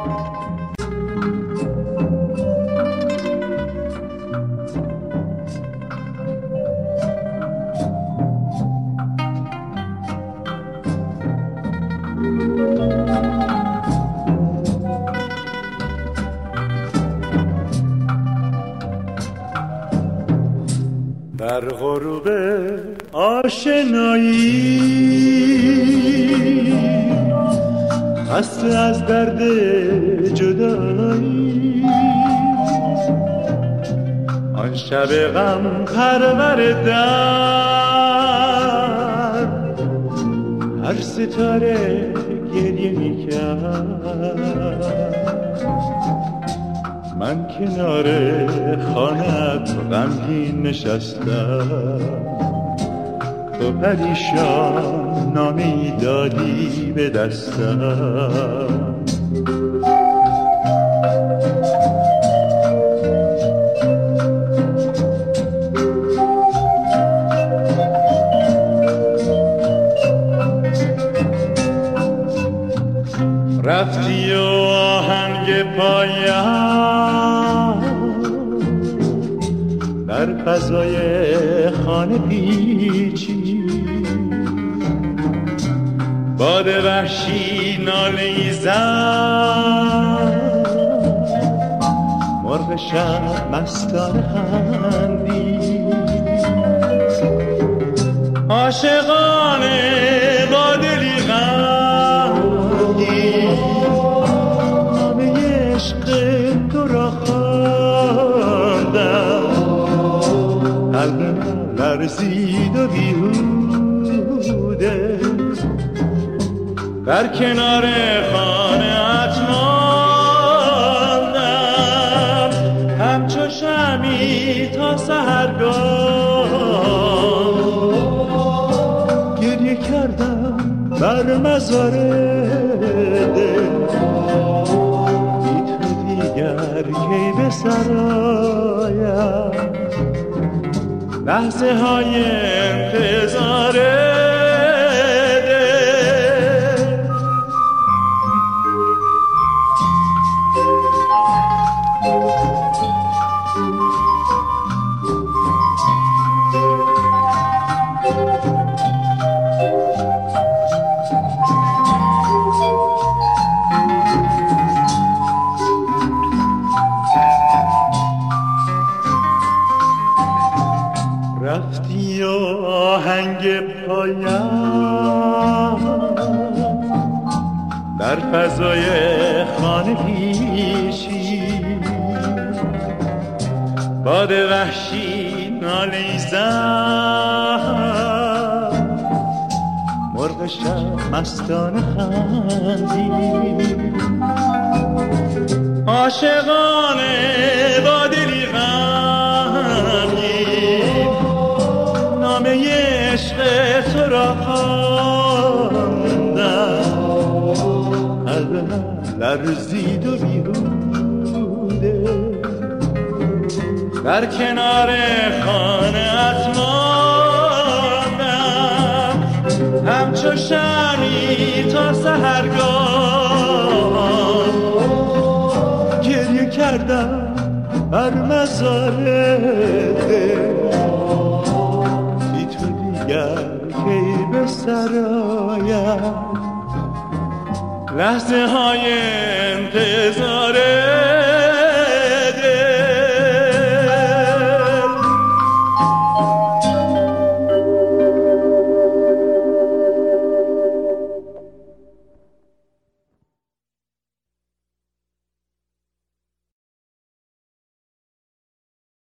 در غروب آشنایی خسته از درد جدایی، آن شب غم پرور در هر ستاره گریه میکرد. من کنار خانه‌ات غمگین نشستم، تو پریشان نامه‌ای دادی به دستم. رفتی و آهنگ پایم در فضای خانه پیچی، باد وحشی ناله‌ای زد، مرغ شب مستانه خندید. عاشقانه با دلی غمگین نامه عشق تو را خواندم، قلبم لرزید و بیهوده در کنار خانه‌ات ماندم، همچو شمعی تا سحرگاه گریه کردم بر مزار دل. بی تو دیگر کی به سرایم لحظه های انتظار رفتی و آهنگ پایم در فضای خانه پیشی، باد وحشی ناله‌ای زد، مرغ شب مستانه خندید. عاشقانه با دلی غمگین نامه عشق تو را خواندم، قلبم لرزید و بیهوده در کنار خانه‌ات ماندم، همچو شمعی تا سحرگاه گریه کردم بر مزار دل. بی تو دیگر کی به سرایم لحظه های انتظار